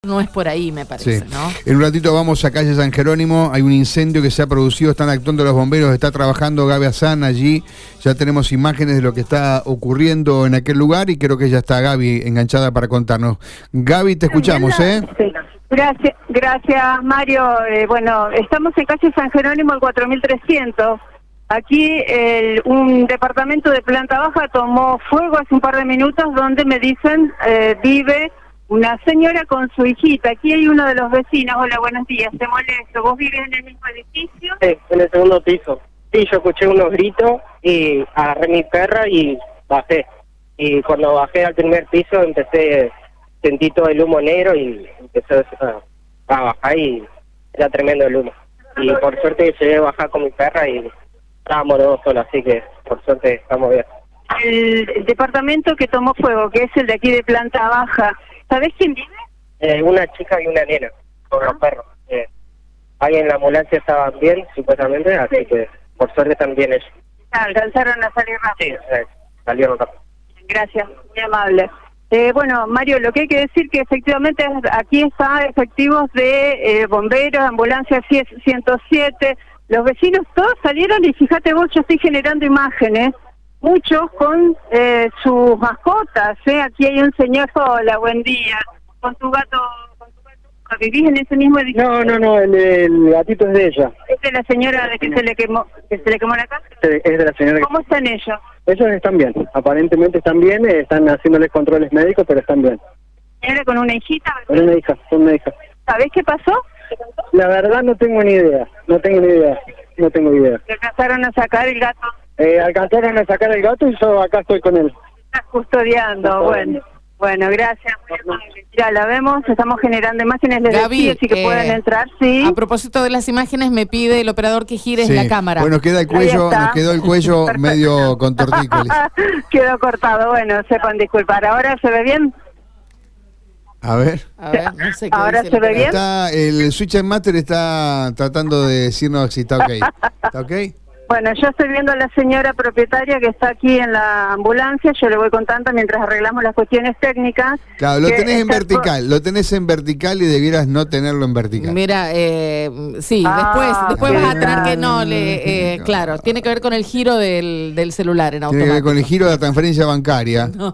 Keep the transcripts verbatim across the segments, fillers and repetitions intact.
No es por ahí, me parece, sí. ¿no? En un ratito vamos a calle San Jerónimo, hay un incendio que se ha producido, están actuando los bomberos, está trabajando Gaby Azán allí, ya tenemos imágenes de lo que está ocurriendo en aquel lugar y creo que ya está Gaby enganchada para contarnos. Gaby, te escuchamos, ¿eh? Sí. Gracias, gracias Mario. Eh, bueno, estamos en calle San Jerónimo, el cuatro mil trescientos. Aquí el, un departamento de planta baja tomó fuego hace un par de minutos, donde me dicen eh, vive una señora con su hijita. Aquí hay uno de los vecinos. Hola, buenos días, te molesto. ¿Vos vives en el mismo edificio? Sí, en el segundo piso. Sí, yo escuché unos gritos y agarré mi perra y bajé. Y cuando bajé al primer piso empecé, sentí todo el humo negro y empecé a, a bajar y era tremendo el humo. Y por suerte llegué a bajar con mi perra y estábamos los dos solos, así que por suerte estamos bien. El, el departamento que tomó fuego, que es el de aquí de planta baja, ¿sabés quién vive? Eh, una chica y una nena, con los perros. Eh, ahí en la ambulancia estaban bien, supuestamente, así sí. que por suerte también ellos. Ah, alcanzaron a salir rápido. Sí, eh, salieron rápido. Gracias, muy amable. Eh, bueno, Mario, lo que hay que decir que efectivamente aquí está efectivos de eh, bomberos, ambulancia ciento siete, los vecinos todos salieron y fíjate vos, yo estoy generando imágenes, muchos con eh, sus mascotas, ¿eh? Aquí hay un señor, hola, buen día, con tu gato, con tu gato, ¿vivís en ese mismo edificio? No, no, no, el, el gatito es de ella. ¿Es de la señora de que se le quemó, que se le quemó la casa? Es de la señora. ¿Cómo están ellos? Ellos están bien, aparentemente están bien, eh, están haciéndoles controles médicos, pero están bien. ¿Era con una hijita? Con una hija, con una hija. ¿Sabés qué pasó? La verdad no tengo ni idea, no tengo ni idea, no tengo idea. ¿Le alcanzaron a sacar el gato? Eh, alcanzaron a sacar el gato y yo acá estoy con él. Estás custodiando, bueno. Bueno, gracias. Ya la vemos, estamos generando imágenes de Gaby, así que eh, pueden entrar, sí. A propósito de las imágenes, me pide el operador que gires sí. la cámara. Bueno, queda el cuello, nos quedó el cuello medio con tortícolis. Quedó cortado, bueno, sepan disculpar. ¿Ahora se ve bien? A ver. A ver, no sé qué ¿Ahora dice se ve bien? Está, el Switch Master está tratando de decirnos si está ok. ¿Está ok? Bueno, yo estoy viendo a la señora propietaria que está aquí en la ambulancia, yo le voy contando mientras arreglamos las cuestiones técnicas. Claro, lo tenés en está... vertical, lo tenés en vertical y debieras no tenerlo en vertical. Mira, eh, sí, Ah, después después vas a tener claro. que no, le, eh, claro, tiene que ver con el giro del, del celular en automático. Tiene que ver con el giro de la transferencia bancaria. No.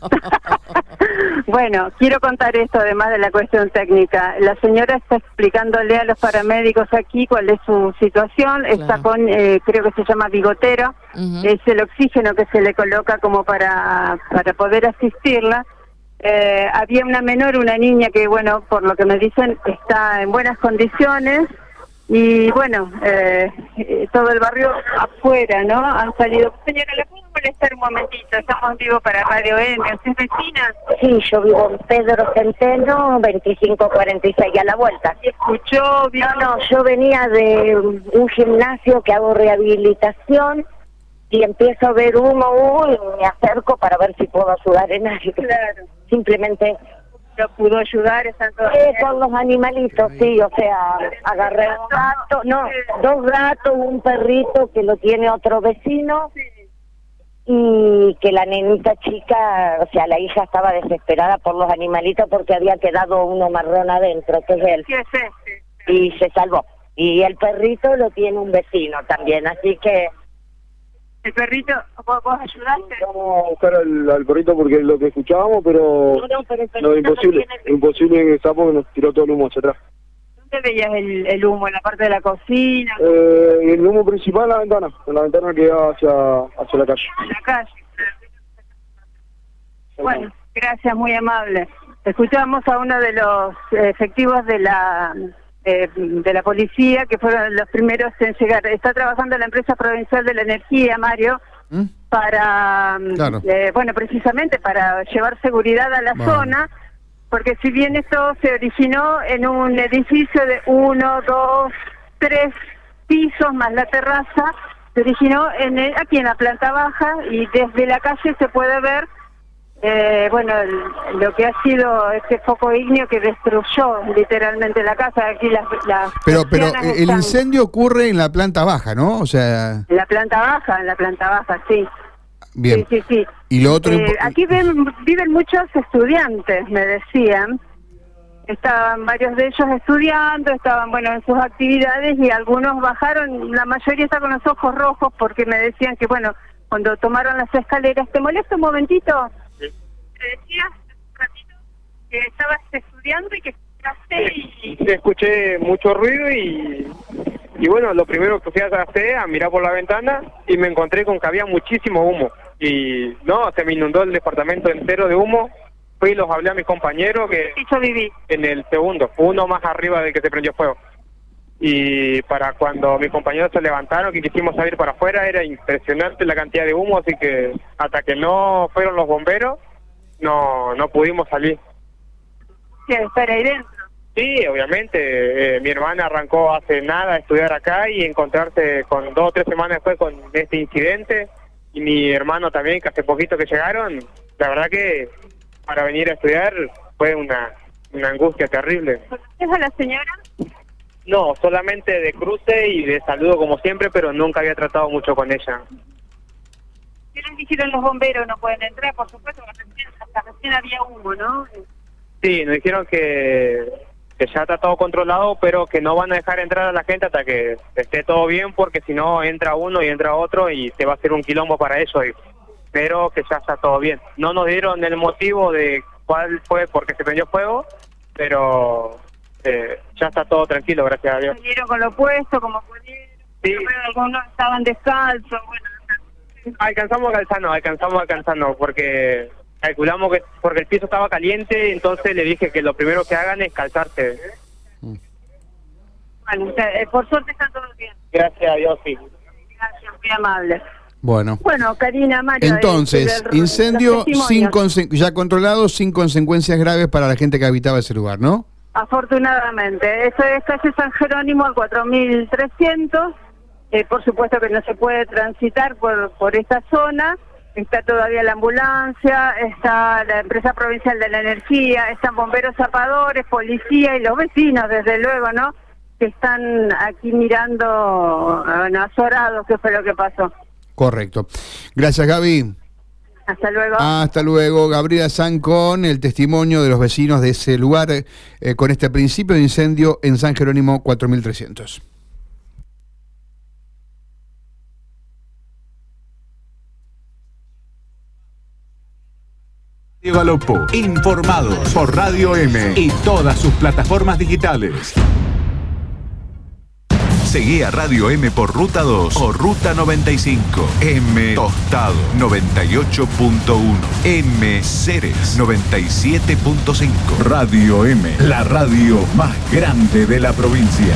Bueno, quiero contar esto además de la cuestión técnica. La señora está explicándole a los paramédicos aquí cuál es su situación. Está Claro. con, eh, creo que se llama bigotero. Uh-huh. Es el oxígeno que se le coloca como para, para poder asistirla. Eh, había una menor, una niña que, bueno, por lo que me dicen, está en buenas condiciones. Y bueno, eh, eh, todo el barrio afuera, ¿no? Han salido. Señora, ¿le puedo molestar un momentito? Estamos en vivo para Radio M. ¿Usted es vecina? Sí, yo vivo en Pedro Centeno, veinticinco cuarenta y seis, a la vuelta. ¿Escuchó? ¿Vio? No, no, yo venía de un gimnasio que hago rehabilitación y empiezo a ver humo, humo y me acerco para ver si puedo ayudar en algo. Claro. Simplemente... ¿Lo pudo ayudar? ¿Están todos Eh, con los animalitos, sí, o sea, agarré un gato, no, dos gatos, un perrito que lo tiene otro vecino y que la nenita chica, o sea, la hija estaba desesperada por los animalitos porque había quedado uno marrón adentro, que es él, ¿Qué es este? y se salvó. Y el perrito lo tiene un vecino también, así que... ¿El perrito? ¿Vos, vos ayudaste? Vamos a buscar al, al perrito porque es lo que escuchábamos, pero No, no, pero el perrito no, imposible, no tiene... imposible que sapo que nos tiró todo el humo hacia atrás. ¿Dónde veías el, el humo? ¿En la parte de la cocina? Eh, el humo principal en la ventana, en la ventana que da hacia, hacia la calle. ¿En la calle? Bueno, gracias, muy amable. Escuchamos a uno de los eh, efectivos de la eh, de la policía, que fueron los primeros en llegar. Está trabajando la empresa provincial de la energía, Mario, ¿Mm? para, claro. eh, bueno, precisamente para llevar seguridad a la bueno. zona, porque si bien esto se originó en un edificio de uno, dos, tres pisos más la terraza, se originó en el, aquí en la planta baja y desde la calle se puede ver Eh, bueno, el, lo que ha sido este foco ígneo que destruyó literalmente la casa. Aquí las, las pero pero el están... incendio ocurre en la planta baja, ¿no? O sea... En la planta baja, en la planta baja, sí. Bien. Sí, sí, sí. Y lo otro... Eh, aquí ven, viven muchos estudiantes, me decían, estaban varios de ellos estudiando, estaban, bueno, en sus actividades y algunos bajaron, la mayoría está con los ojos rojos porque me decían que, bueno, cuando tomaron las escaleras, ¿te molesta un momentito? Sí. Te decías un ratito que estabas estudiando y que escuchaste y... Sí, escuché mucho ruido y, y bueno, lo primero que fui a hacer a mirar por la ventana y me encontré con que había muchísimo humo y no, se me inundó el departamento entero de humo. Fui y los hablé a mis compañeros que... Y yo viví. En el segundo, uno más arriba del que se prendió fuego. Y para cuando mis compañeros se levantaron, que quisimos salir para afuera, era impresionante la cantidad de humo, así que hasta que no fueron los bomberos, no no pudimos salir. Sí, estar ahí dentro. Sí, obviamente. Eh, mi hermana arrancó hace nada a estudiar acá y encontrarse con dos o tres semanas después con este incidente. Y mi hermano también, que hace poquito que llegaron, la verdad que para venir a estudiar fue una, una angustia terrible. ¿Es a la señora? No, solamente de cruce y de saludo como siempre, pero nunca había tratado mucho con ella. ¿Qué les dijeron los bomberos? No pueden entrar, por supuesto, porque recién, hasta recién había humo, ¿no? Sí, nos dijeron que, que ya está todo controlado, pero que no van a dejar entrar a la gente hasta que esté todo bien, porque si no entra uno y entra otro y se va a hacer un quilombo para ellos. Y, pero que ya está todo bien. No nos dieron el motivo de cuál fue porque se prendió fuego, pero eh, ya está todo tranquilo, gracias a Dios. Salieron con lo opuesto, como pudieron. Sí. Algunos estaban descalzos, bueno. Alcanzamos a calzarnos, alcanzamos a alcanzarnos, porque calculamos que porque el piso estaba caliente, entonces le dije que lo primero que hagan es calzarse. Mm. Bueno, usted, eh, por suerte está todo bien. Gracias a Dios, sí. Gracias, muy amable. Bueno. Bueno, Karina, Mario. Entonces, el, el, incendio sin conse- ya controlado, sin consecuencias graves para la gente que habitaba ese lugar, ¿no? Afortunadamente. Eso es calle San Jerónimo al cuatro mil trescientos. Eh, por supuesto que no se puede transitar por, por esta zona. Está todavía la ambulancia, está la empresa provincial de la energía, están bomberos zapadores, policía y los vecinos, desde luego, ¿no? Que están aquí mirando, bueno, azorados qué fue lo que pasó. Correcto. Gracias, Gaby. Hasta luego. Hasta luego, Gabriela San, con el testimonio de los vecinos de ese lugar, eh, con este principio de incendio en San Jerónimo cuatro mil trescientos. Galopo, informados por Radio M y todas sus plataformas digitales. Seguí a Radio M por Ruta dos o Ruta noventa y cinco. M Tostado noventa y ocho punto uno. M Ceres noventa y siete punto cinco. Radio M, la radio más grande de la provincia.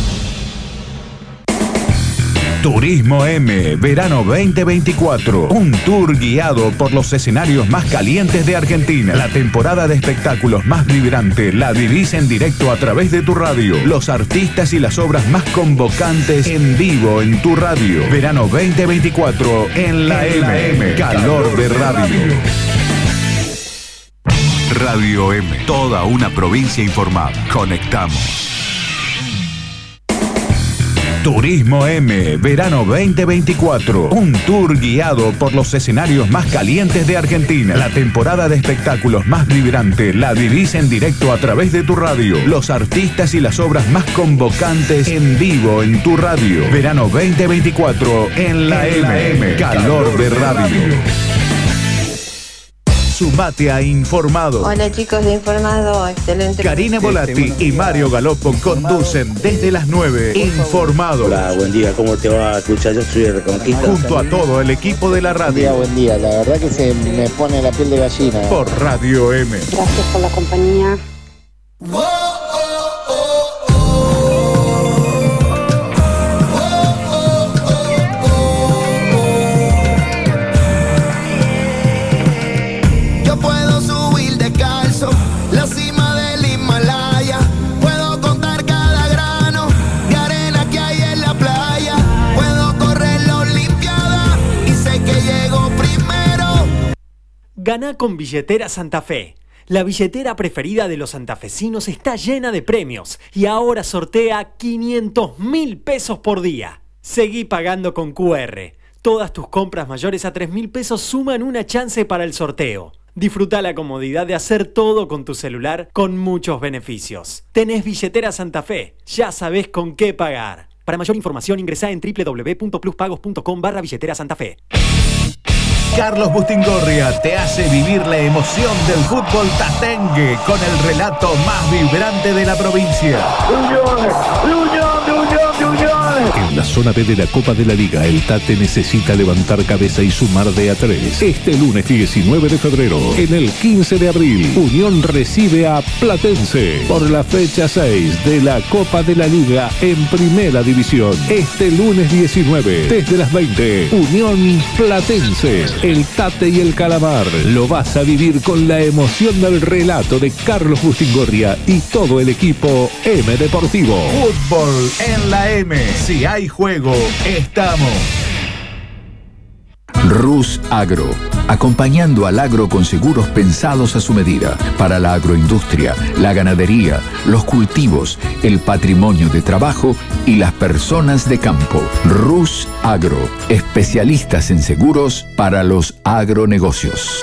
Turismo M, verano veinte veinticuatro. Un tour guiado por los escenarios más calientes de Argentina. La temporada de espectáculos más vibrante la vivís en directo a través de tu radio. Los artistas y las obras más convocantes en vivo en tu radio. Verano veinte veinticuatro en la M. La M. Calor de radio. Radio M, toda una provincia informada. Conectamos. Turismo M, verano veinte veinticuatro. Un tour guiado por los escenarios más calientes de Argentina. La temporada de espectáculos más vibrante la vivís en directo a través de tu radio. Los artistas y las obras más convocantes en vivo en tu radio. Verano veinte veinticuatro en la M. Calor de radio. Sumate a Informado. Hola chicos de Informado, excelente. Karina Volati y Mario Galopo conducen desde las nueve Informado. Hola, buen día, ¿cómo te va? Escucha, yo soy de Reconquista. Junto a todo el equipo de la radio. Buen día, buen día, la verdad que se me pone la piel de gallina. Por Radio M. Gracias por la compañía. La cima del Himalaya, puedo contar cada grano de arena que hay en la playa, puedo correr la Olimpiada y sé que llego primero. Ganá con Billetera Santa Fe. La billetera preferida de los santafesinos está llena de premios y ahora sortea quinientos mil pesos por día. Seguí pagando con Q R. Todas tus compras mayores a tres mil pesos suman una chance para el sorteo. Disfruta la comodidad de hacer todo con tu celular con muchos beneficios. Tenés Billetera Santa Fe, ya sabés con qué pagar. Para mayor información ingresá en w w w punto pluspagos punto com barra billetera Santa Fe. Carlos Bustingorria te hace vivir la emoción del fútbol tatengue con el relato más vibrante de la provincia. En la zona B de la Copa de la Liga, el Tate necesita levantar cabeza y sumar de a tres. Este lunes diecinueve de febrero, en el quince de abril, Unión recibe a Platense por la fecha seis de la Copa de la Liga en Primera División. Este lunes diecinueve, desde las veinte, Unión Platense. El Tate y el Calamar. Lo vas a vivir con la emoción del relato de Carlos Bustingorria y todo el equipo M Deportivo. Fútbol en la M. Si hay juego, estamos. Rus Agro, acompañando al agro con seguros pensados a su medida, para la agroindustria, la ganadería, los cultivos, el patrimonio de trabajo y las personas de campo. Rus Agro, especialistas en seguros para los agronegocios.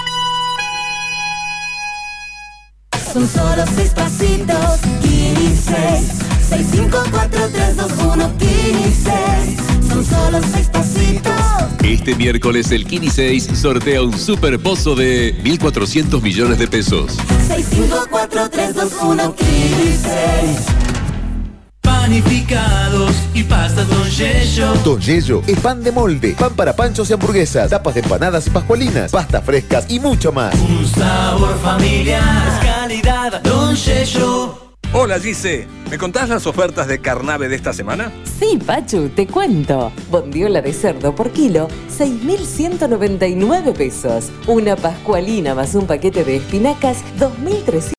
Son solo seis pasitos, quince, seis, cinco, cuatro, tres, dos, uno, quince. Son solo seis pasitos. Este miércoles el Kini seis sortea un super pozo de mil cuatrocientos millones de pesos. seis, cinco, cuatro, tres, dos, uno, quince. Panificados y pastas Don Yello. Don Yello es pan de molde, pan para panchos y hamburguesas, tapas de empanadas y pascualinas, pastas frescas y mucho más. Un sabor familiar, es calidad Don Yello. Hola Gise, ¿me contás las ofertas de Carnave de esta semana? Sí, Pachu, te cuento. Bondiola de cerdo por kilo, seis mil ciento noventa y nueve pesos. Una pascualina más un paquete de espinacas, dos mil trescientos.